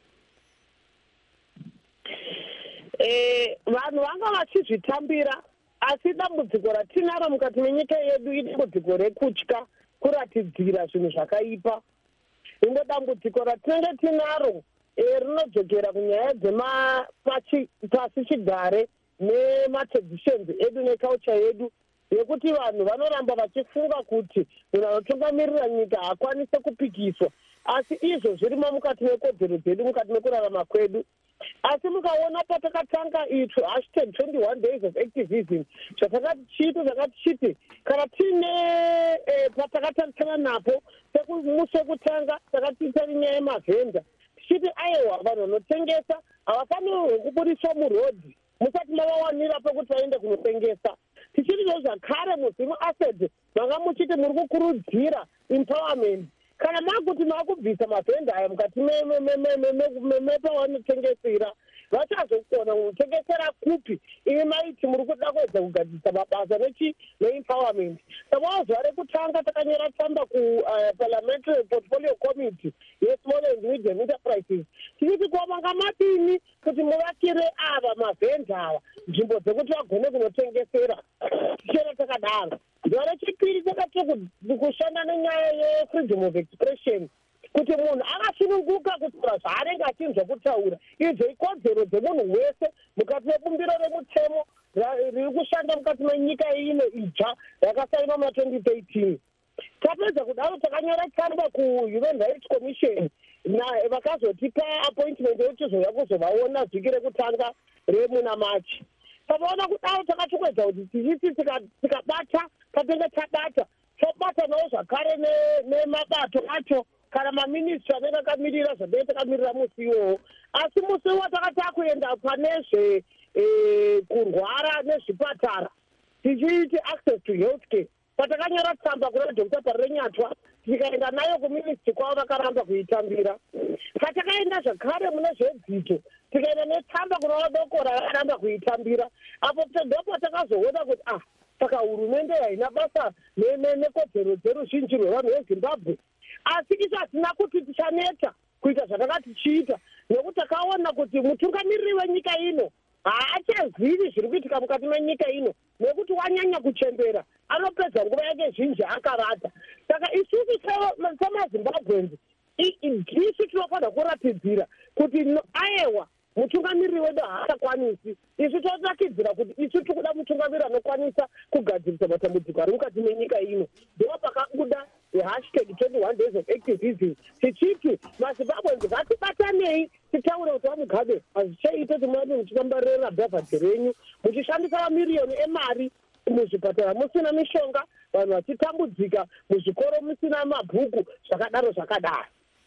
Vanhu vanga vachizvitambira asi dambudziko ratinaro mukati menyika yedu idambudziko rekutya kuratidzira zvinhu zvakaipa. Rimwe dambudziko ratinenge tinaro rinodzokera kunyaya dzepasi chigare nematraditions edu neculture yedu yekuti vanhu vanoramba vachifunga kuti munhu anotungamirira nyika hakwanise kupikiswa, asi izvo zvirimo mukati mekodzero dzedu, mukati mekurarama kwedu. Asi mukaona patakatanga itu hashtag 21 days of activism, zvakatichiti kana tiine patakatarisana napo musi wekutanga takatiita nyaya yemavhenda tichiti aiwa vanhu vanotengesa havafanirwe kubudiswa murodhi musati mavawanira pekuti vaende kunotengesa. Tichitiwo zvakare muzimu asset manga muchiti muri kukurudzira empowerment kana makuti makubvisa mavhenda aya mukati mepavanotengesera vachazokona kutengesera kupi imi maiti muri kuda kuedza kugadzisa mabasa neempowerment. Saka zuva rekutanga takanyora tsamba kuparliamentary portfolio committee yesmall and medium enterprises tichiti kwamanga madini kuti muvakire ava mavhenda ava nzvimbo dzekuti vagone kunotengesera. Tichera takadaro zuva rechipiri takati kushanda nenyaya yefreedom of expression kuti munhu akasununguka kutaura zvaanenge achinzwa kutaura. Izvo ikodzero dzemunhu wese mukati mebumbiro remutemo riri kushanda mukati menyika ino itsva yakasainwa muna2013. Tapedza kudaro takanyora tsamba kuhuman rights commission vakazotipa appointment yekutizoya kuzovaona vhiki rekutanga remuna machi. Takaona kudaro takatokwedza kuti tichiti tikabata tatenge tabata tobata nawo zvakare nemabato acho kana maministri anenge akamirira zvadai takamirira musi iwowo. Asi musi watakati akuenda pane kurwara nezvipatara tichiti access to health care patakanyora tsamba kuna Dr. Parenyatwa tikaenda nayo kuministri kwavo vakaramba kuitambira. Patakaenda zvakare mune zvedzidzo tikaenda netsamba kuna vadokora vakaramba kuitambira. Apo ndopo takazoona kuti saka hurumende haina basa nekodzero dzeruzhinji rwevanhu vezimbabwe. Asi isu hatina kuti tichaneta kuita zvatakatichiita nekuti takaona kuti mutungamiriri wenyika ino haachazivi zviri kuitika mukati menyika ino nekuti wanyanya kuchembera anopedza nguva yake zhinji akavata. Saka isusu samazimbabwenzi isu tinofanira kuratidzira kuti aiwa mutungamiriri wedu haachakwanisi. Isu totakidzira kuti isu tikuda mutungamiriri anokwanisa kugadzirisa matambudziko ari mukati menyika ino. Ndova pakabuda hashtag 21 days of activism tichiti mazimbabwenzi ngatibatanei titaure kuti vamugabe hazvichaite kuti mati muchikambarira bhavhadhi renyu muchishandisa mamiriyoni emari muzvipatara musina mishonga, vanhu vachitambudzika muzvikoro musina mabhuku, zvakadaro zvakadaro.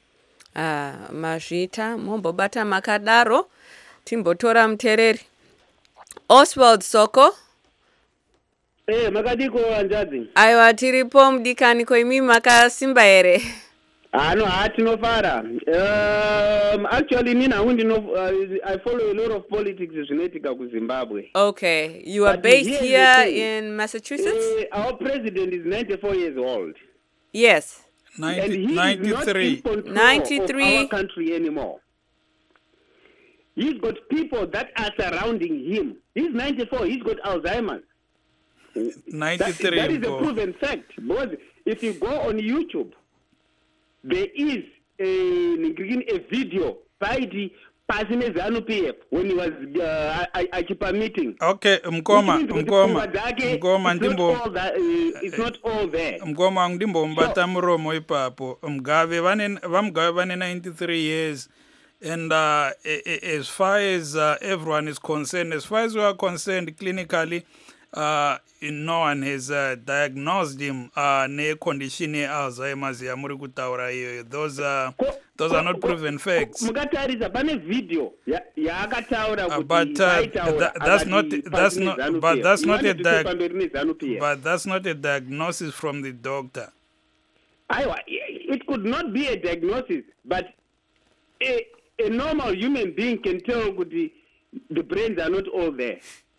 Mazvita mombobata makadaro. Timbotora mutereri Oswald Soko. Makadiko Hanzvadzi. Aiwa tiripo mudikani imi makasimba here? No, hatinofara. Actually I follow a lot of politics zvinoitika kuZimbabwe. Okay, you are based here in Massachusetts? Our president is 94 years old. Yes. 93. 93. Of our country anymore. He's got people that are surrounding him. He's 94. He's got Alzheimer's. 93. That is a proven fact. Because if you go on YouTube, there is a video by the Pasine ZANU-PF when he was at meeting. Okay, Mkoma it's not all there. Mkoma ndimbo mbata muromo ipapo. Mgave vane 93 years. And as far as everyone is concerned, as far as we are concerned clinically, no one has diagnosed him ne condition Alzheimer's ya muri kutaura iyo. Those are not proven facts. Mukatarisa pane video ya akataura kuti but that's not a diagnosis from the doctor. It could not be a diagnosis, but a normal human being can tell the brains are not all there.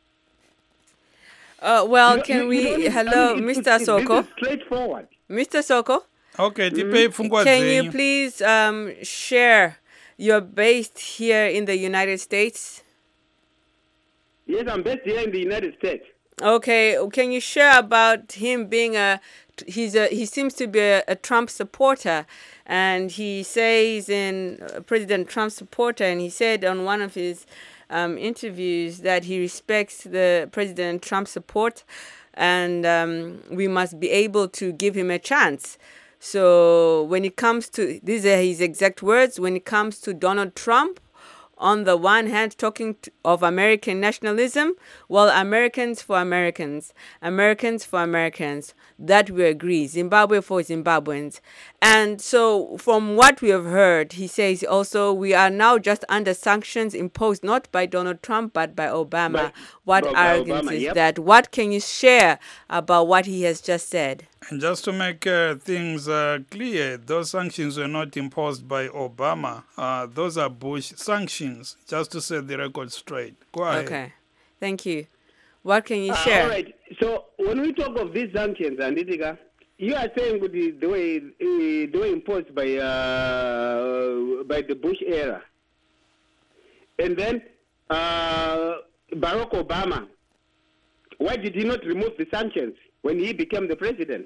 Well, hello, Mr. Soko. This is straightforward. Mr. Soko. Okay, can you please share? You're based here in the United States? Yes, I'm based here in the United States. Okay, can you share about him being he seems to be a Trump supporter, and he says President Trump supporter, and he said on one of his interviews that he respects the President Trump's support, and we must be able to give him a chance. So when it comes to, these are his exact words, when it comes to Donald Trump, on the one hand, talking of American nationalism, well, Americans for Americans, Americans for Americans, that we agree, Zimbabwe for Zimbabweans. And so from what we have heard, he says also we are now just under sanctions imposed not by Donald Trump, but by Obama. What arrogance is that? What can you share about what he has just said? And just to make things clear, those sanctions were not imposed by Obama. Those are Bush sanctions, just to set the record straight. Go ahead. Okay. Thank you. What can you share? All right. So when we talk of these sanctions, Anditika, you are saying the way imposed by the Bush era. And then Barack Obama, why did he not remove the sanctions when he became the president?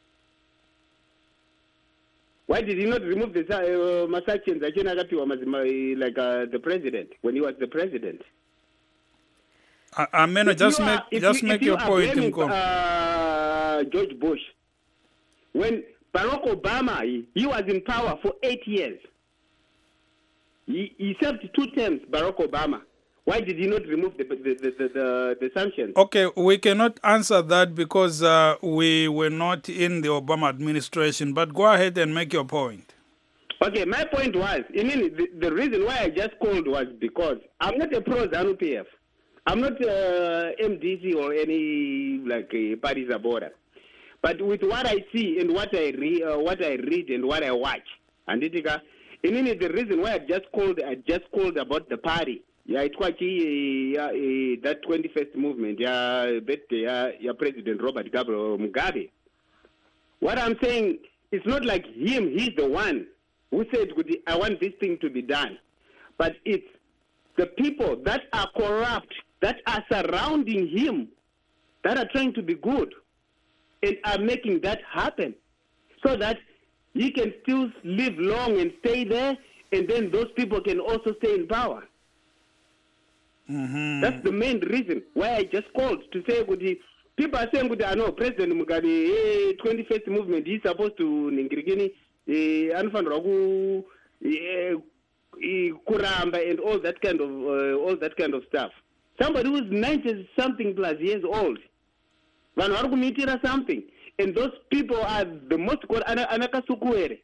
Why did he not remove the sanctions like the president when he was the president? Just make your point. George Bush, when Barack Obama, he was in power for 8 years. He served 2 terms, Barack Obama. Why did he not remove the sanctions? Okay, we cannot answer that because we were not in the Obama administration, but go ahead and make your point. Okay, my point was, the reason why I just called was because I'm not a pro-ZANU-PF. I'm not MDC or any parties about it. But with what I see and what I read and what I watch, and the reason why I just called about the party. Yeah, it's quite that 21st movement. Yeah, President Robert Gabriel Mugabe. What I'm saying, it's not like him. He's the one who said, "I want this thing to be done," but it's the people that are corrupt, that are surrounding him, that are trying to be good, and are making that happen, so that he can still live long and stay there, and then those people can also stay in power. Mm-hmm. That's the main reason why I just called to say, people are saying, I know President Mugabe, 21st movement, he's supposed to kuramba and all that kind of stuff. Somebody who's 90-something plus years old, something, and those people are the most anakasukuere.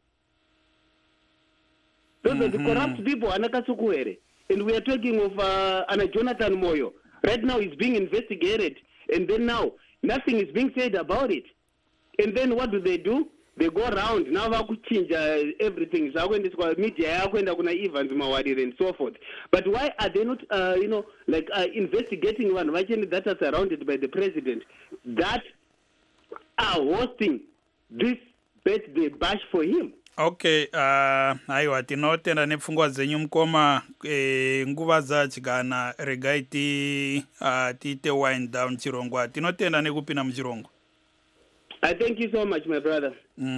Those are the corrupt people, anakasukuere. And we are talking of Jonathan Moyo. Right now he's being investigated, and then now nothing is being said about it. And then what do? They go around now to change everything. So when this media, Evans Mawadi and so forth. But why are they not, investigating one that are surrounded by the president that are hosting this birthday bash for him? Okay, aiwa tinotenda nepfungwa dzenyu mukoma nguva dzachigana regai tiite wind down chirongwa. Tinotenda nekupinda muchirongwa. I thank you so much, my brother.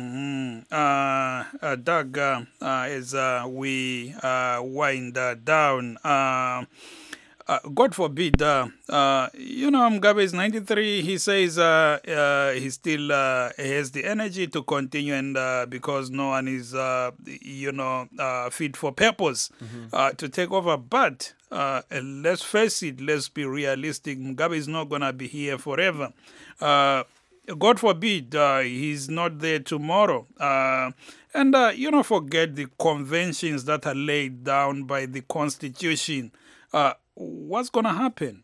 Doug, as we wind down, God forbid, Mugabe is 93. He says he still has the energy to continue, and because no one is, fit for purpose to take over. But let's face it, let's be realistic. Mugabe is not going to be here forever. God forbid he's not there tomorrow. Forget the conventions that are laid down by the Constitution. What's going to happen?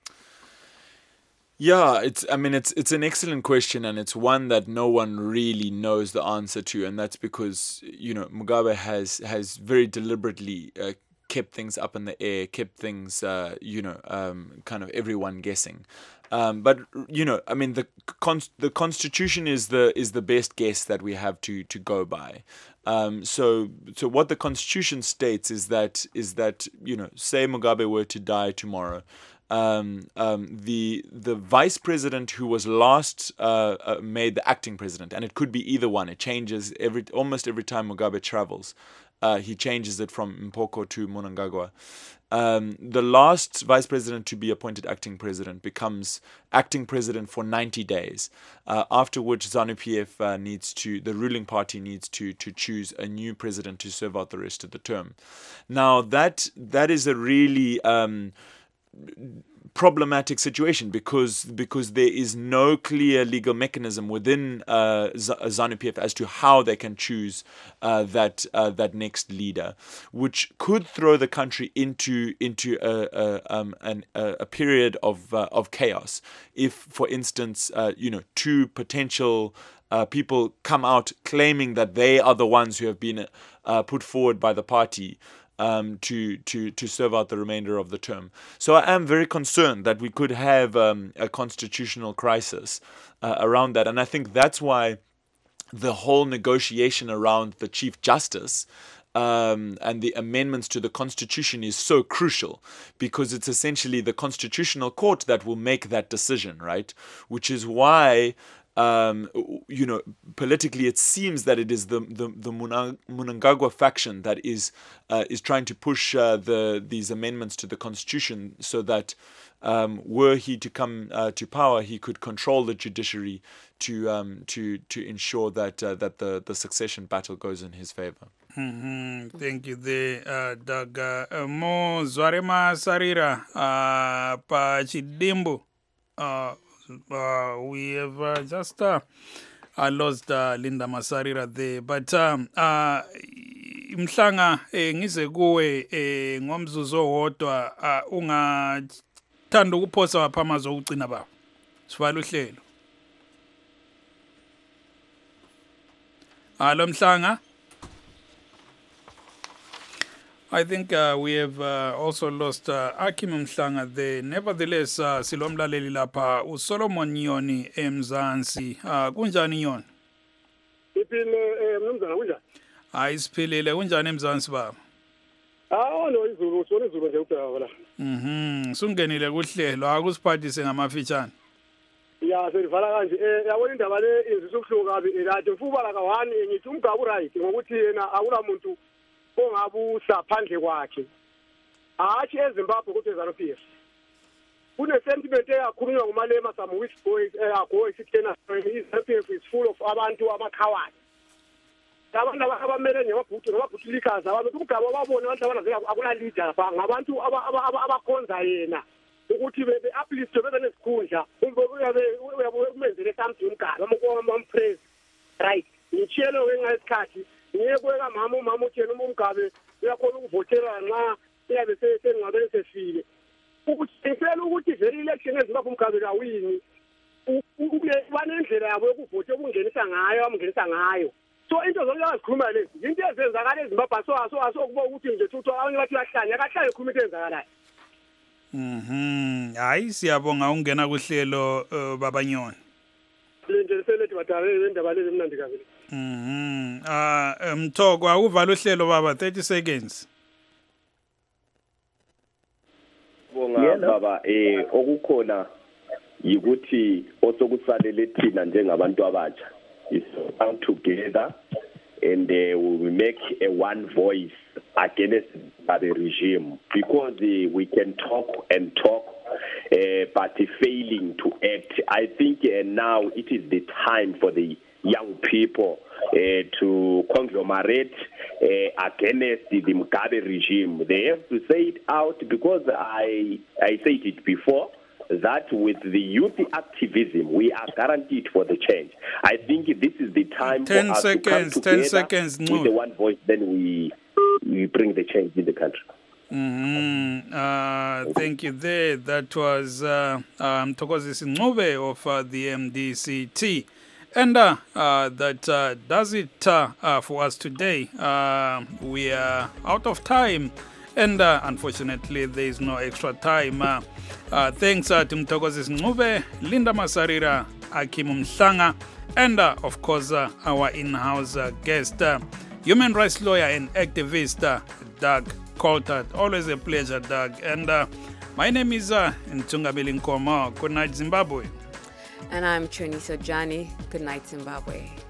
Yeah, it's an excellent question, and it's one that no one really knows the answer to, and that's because Mugabe has very deliberately kept things up in the air, kept things kind of everyone guessing. But the Constitution is the best guess that we have to go by. So what the Constitution states is that say Mugabe were to die tomorrow, the vice president who was last made the acting president, and it could be either one. It changes almost every time Mugabe travels. he changes it from Mpoko to Mnangagwa. The last vice president to be appointed acting president becomes acting president for 90 days, after which ZANU-PF the ruling party needs to choose a new president to serve out the rest of the term. Now that is a really problematic situation because there is no clear legal mechanism within ZANU-PF as to how they can choose that next leader, which could throw the country into a period of chaos. If, for instance, two potential people come out claiming that they are the ones who have been put forward by the party to serve out the remainder of the term. So I am very concerned that we could have a constitutional crisis around that. And I think that's why the whole negotiation around the Chief Justice and the amendments to the Constitution is so crucial, because it's essentially the Constitutional Court that will make that decision, right? Which is why politically, it seems that it is the Mnangagwa faction that is trying to push these amendments to the constitution, so that were he to come to power, he could control the judiciary to ensure that the succession battle goes in his favor. Mm-hmm. Thank you there, Doug. Mo Zwarema Sarira pa Chidimbu. We have just lost Linda Masarira there, but Mhlanga ngize kuwe ngomzuzu owodwa ungathanda ukuphosa waphamazo ukugcina baba sivala uhlelo. Hello Mhlanga. I think we have also lost Akim Mhlanga there. Nevertheless, silomlaleli lapha uSolomon Nyoni eMzansi. Kunjani Nyoni? Iphile mnumzana kunjani? Hayi siphilile. Kunjani eMzansi baba? No izulu, sona izulu nje kuphela la. Sungenile kuhlelo, akusiphathise ngamafitshane. Ya selivala kanje. Yabona indaba le izisukuhluku kabi kade mfubala ka1 ngithi umgabu right ngokuthi yena akula muntu ongabusa phandle kwakhe. Hathi eZimbabwe ukuthi ZANU-PF. Kune sentiment eyakhulunywa nguMalema some weeks ago isithena ZANU-PF is full of abantu amakhawani. Abantu abamele ngamabhuti likaza abantu umgaba babone abantu abana akula leader fa ngabantu abakhonza yena ukuthi be uplift bebe nesikhundla uyabumenzele something umgaba ampraise right ngitshelo ngesikhathi ngiyekwe mama uthena umgabe uyakhona ukuvotela nxa uyabe sengabe sefile ukuthela ukuthi very election eZimbabwe umgabe kawini banendlela yabo yokuvote okungenisa ngayo amngenisa ngayo. So into zokuzikhuluma lezi into ezenzakala eZimbabwe so kuba ukuthi nje thuthu abanye bathi bahlanya akahlanye khuluma into ezenzakalayo. Hayi siyabonga ungena kuhlelo baba Nyoni. Nje selethi badale indaba lezi mnandi kabi. Mthoko akuvala uhlelo baba 30 seconds. Bonga baba okukhona yikuthi osokusalele thina njengabantu abatsha is come together and we will make a one voice against the regime, because we can talk and talk but failing to act. I think now it is the time for the young people to conglomerate against the Mugabe regime. They have to say it out, because I said it before, that with the youth activism, we are guaranteed for the change. I think this is the time 10 for us seconds, to come 10 seconds, with the one voice, then we bring the change in the country. Thank you there. That was Mthokozisi Ncube of the MDCT. And that does it for us today. We are out of time, and unfortunately there is no extra time. Thanks to Mthokozisi Ncube, Linda Masarira, Akim Mhlanga, and of course our in-house guest, human rights lawyer and activist Doug Coulthard. Always a pleasure, Doug. And my name is Ntungabili Nkomo. Good night, Zimbabwe. And I'm Choniso Johnny. Good night, Zimbabwe.